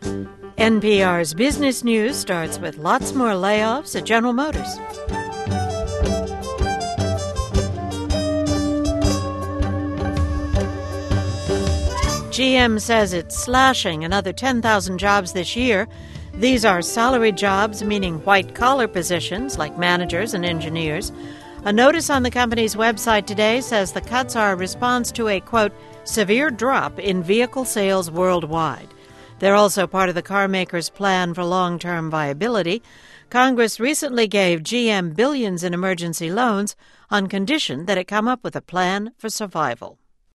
NPR's Business News starts with lots more layoffs at General Motors. GM says it's slashing another 10,000 jobs this year. These are salaried jobs, meaning white-collar positions like managers and engineers. A notice on the company's website today says the cuts are a response to a, quote, severe drop in vehicle sales worldwide. They're also part of the carmaker's plan for long-term viability. Congress recently gave GM billions in emergency loans on condition that it come up with a plan for survival.